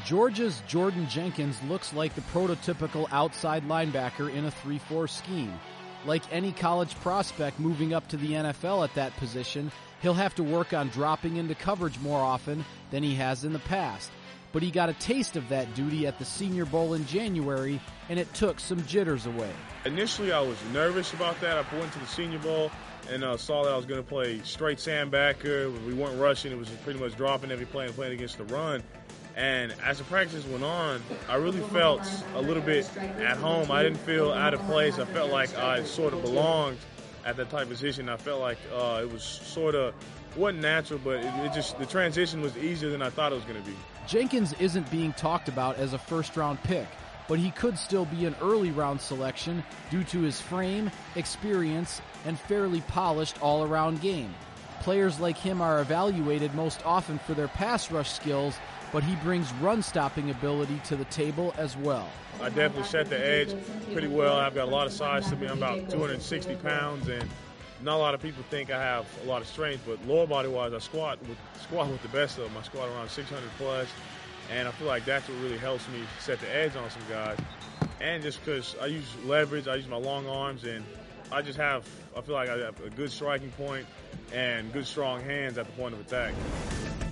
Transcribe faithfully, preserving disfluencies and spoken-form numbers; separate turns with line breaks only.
Georgia's Jordan Jenkins looks like the prototypical outside linebacker in a three four scheme. Like any college prospect moving up to the N F L at that position, he'll have to work on dropping into coverage more often than he has in the past. But he got a taste of that duty at the Senior Bowl in January, and it took some jitters away.
Initially, I was nervous about that. I went to the Senior Bowl and uh, saw that I was going to play straight sandbacker. We weren't rushing. It was pretty much dropping every play and playing against the run. And as the practice went on, I really felt a little bit at home. I didn't feel out of place. I felt like I sort of belonged at that type of position. I felt like uh, it was sort of, wasn't natural, but it, it just, the transition was easier than I thought it was going to be.
Jenkins isn't being talked about as a first-round pick, but he could still be an early-round selection due to his frame, experience, and fairly polished all-around game. Players like him are evaluated most often for their pass rush skills, but he brings run-stopping ability to the table as well.
I definitely set the edge pretty well. I've got a lot of size to me. I'm about two hundred sixty pounds, and not a lot of people think I have a lot of strength, but lower body-wise, I squat with, squat with the best of them. I squat around six hundred plus, and I feel like that's what really helps me set the edge on some guys. And just because I use leverage, I use my long arms, and I just have, I feel like I have a good striking point and good strong hands at the point of attack.